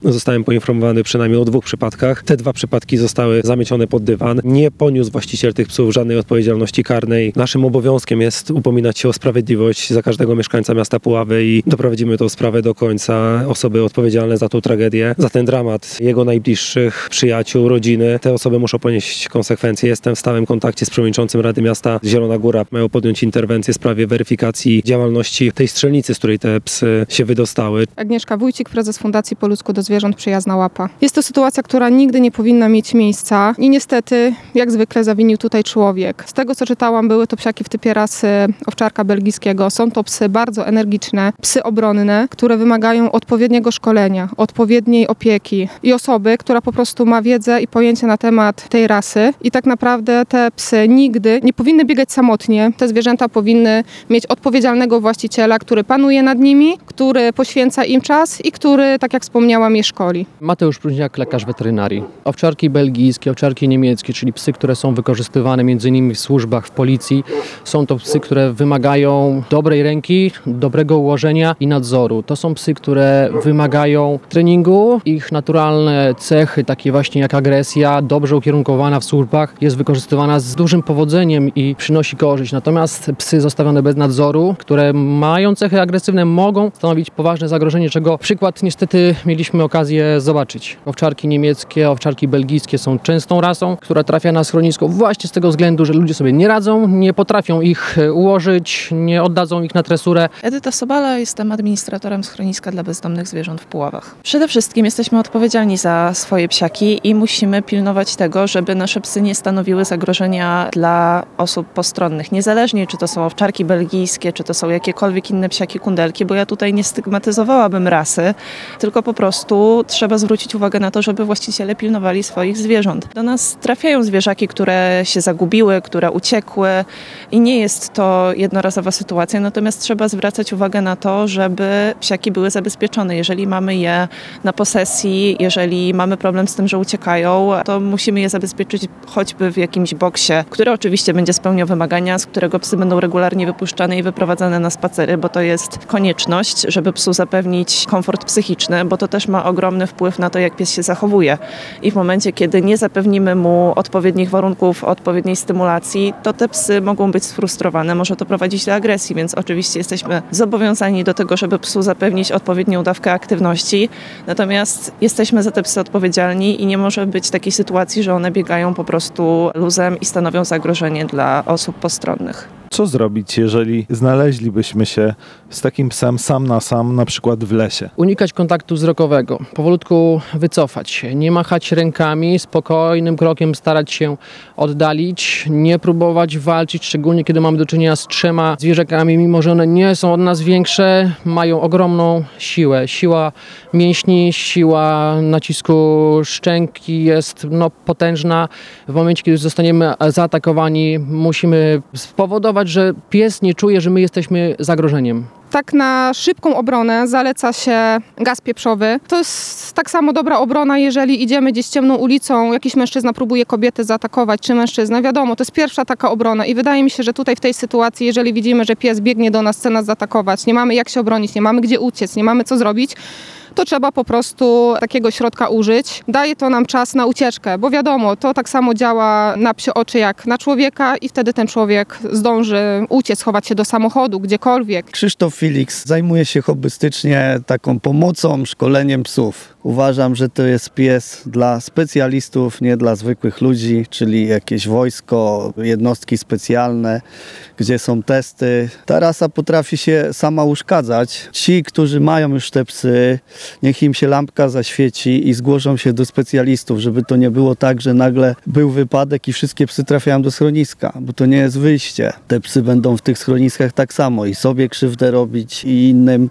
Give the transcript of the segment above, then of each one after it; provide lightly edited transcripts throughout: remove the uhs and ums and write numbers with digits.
Zostałem poinformowany przynajmniej o 2 przypadkach. Te 2 przypadki zostały zamiecione pod dywan. Nie poniósł właściciel tych psów żadnej odpowiedzialności karnej. Naszym obowiązkiem jest upominać się o sprawiedliwość za każdego mieszkańca miasta Puławy i doprowadzimy tę sprawę do końca. Osoby odpowiedzialne za tą tragedię, za ten dramat jego najbliższych, przyjaciół, rodziny, te osoby muszą ponieść konsekwencje. Jestem w stałym kontakcie z przewodniczącym Rady Miasta Zielona Góra. Mają podjąć interwencję w sprawie weryfikacji działalności tej strzelnicy, z której te psy się wydostały. Agnieszka Wójcik, prezes Fundacji Po ludzku do zwierząt Przyjazna Łapa. Jest to sytuacja, która nigdy nie powinna mieć miejsca i niestety, jak zwykle, zawinił tutaj człowiek. Z tego, co czytałam, były to psiaki w typie rasy owczarka belgijskiego. Są to psy bardzo energiczne, psy obronne, które wymagają odpowiedniego szkolenia, odpowiedniej opieki i osoby, która po prostu ma wiedzę i pojęcie na temat tej rasy. I tak naprawdę te psy nigdy nie powinny biegać samotnie. Te zwierzęta powinny mieć odpowiedzialnego właściciela, który panuje nad nimi, który poświęca im czas i który, tak jak wspomniałam, je szkoli. Mateusz Próźniak, lekarz weterynarii. Owczarki belgijskie, owczarki niemieckie, czyli psy, które są wykorzystywane m.in. w służbach, w policji. Są to psy, które wymagają dobrej ręki, dobrego ułożenia i nadzoru. To są psy, które wymagają treningu. Ich naturalne cechy, takie właśnie jak agresja, dobrze ukierunkowana w służbach, jest wykorzystywana z dużym powodzeniem i przynosi korzyść. Natomiast psy zostawione bez nadzoru, które mają cechy agresywne, mogą stanowić poważne zagrożenie, czego przykład niestety mieliśmy okazję zobaczyć. Owczarki niemieckie, owczarki belgijskie są częstą rasą, która trafia na schronisko właśnie z tego względu, że ludzie sobie nie radzą, nie potrafią ich ułożyć, nie oddadzą ich na tresurę. Edyta Sobala, jestem administratorem schroniska dla bezdomnych zwierząt w Puławach. Przede wszystkim jesteśmy odpowiedzialni za swoje psiaki i musimy pilnować tego, żeby nasze psy nie stanowiły zagrożenia dla osób postronnych. Niezależnie, czy to są owczarki belgijskie, czy to są jakiekolwiek inne psiaki kundelki, bo ja tutaj nie stygmatyzowałabym rasy, tylko po prostu trzeba zwrócić uwagę na to, żeby właściciele pilnowali swoich zwierząt. Do nas trafiają zwierzaki, które się zagubiły, które uciekły i nie jest to jednorazowa sytuacja, natomiast trzeba zwracać uwagę na to, żeby psiaki były zabezpieczone. Jeżeli mamy je na posesji, jeżeli mamy problem z tym, że uciekają, to musimy je zabezpieczyć choćby w jakimś boksie, który oczywiście będzie spełniał wymagania, z którego psy będą regularnie wypuszczane i wyprowadzane na spacery, bo to jest konieczność, żeby psu zapewnić komfort psychiczny, bo to też ma ogromny wpływ na to, jak pies się zachowuje. I w momencie, kiedy nie zapewnimy mu odpowiednich warunków, odpowiedniej stymulacji, to te psy mogą być sfrustrowane, może to prowadzić do agresji, więc oczywiście jesteśmy zobowiązani do tego, żeby psu zapewnić odpowiednią dawkę aktywności, natomiast jesteśmy za te psy odpowiedzialni i nie może być takiej sytuacji, że one biegają po prostu luzem i stanowią zagrożenie dla osób postronnych. Co zrobić, jeżeli znaleźlibyśmy się z takim psem sam na sam, na przykład w lesie? Unikać kontaktu wzrokowego, powolutku wycofać się, nie machać rękami, spokojnym krokiem starać się oddalić, nie próbować walczyć, szczególnie kiedy mamy do czynienia z 3 zwierzakami, mimo że one nie są od nas większe, mają ogromną siłę. Siła mięśni, siła nacisku szczęki jest potężna. W momencie, kiedy zostaniemy zaatakowani, musimy spowodować, że pies nie czuje, że my jesteśmy zagrożeniem. Tak na szybką obronę zaleca się gaz pieprzowy. To jest tak samo dobra obrona, jeżeli idziemy gdzieś ciemną ulicą, jakiś mężczyzna próbuje kobietę zaatakować, czy mężczyzna. Wiadomo, to jest pierwsza taka obrona i wydaje mi się, że tutaj w tej sytuacji, jeżeli widzimy, że pies biegnie do nas, chce nas zaatakować, nie mamy jak się obronić, nie mamy gdzie uciec, nie mamy co zrobić, to trzeba po prostu takiego środka użyć. Daje to nam czas na ucieczkę, bo wiadomo, to tak samo działa na psie oczy jak na człowieka i wtedy ten człowiek zdąży uciec, schować się do samochodu, gdziekolwiek. Krzysztof Felix zajmuje się hobbystycznie taką pomocą, szkoleniem psów. Uważam, że to jest pies dla specjalistów, nie dla zwykłych ludzi, czyli jakieś wojsko, jednostki specjalne, gdzie są testy. Ta rasa potrafi się sama uszkadzać. Ci, którzy mają już te psy, niech im się lampka zaświeci i zgłoszą się do specjalistów, żeby to nie było tak, że nagle był wypadek i wszystkie psy trafiają do schroniska, bo to nie jest wyjście. Te psy będą w tych schroniskach tak samo i sobie krzywdę robić i innym.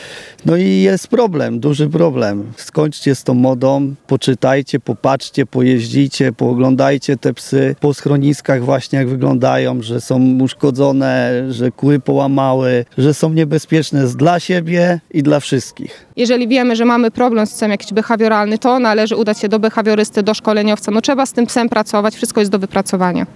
No i jest problem, duży problem. Skończcie z tą modą, poczytajcie, popatrzcie, pojeździcie, pooglądajcie te psy po schroniskach właśnie jak wyglądają, że są uszkodzone, że kły połamały, że są niebezpieczne dla siebie i dla wszystkich. Jeżeli wiemy, że mamy problem z psem jakiś behawioralny, to należy udać się do behawiorysty, do szkoleniowca. No trzeba z tym psem pracować, wszystko jest do wypracowania.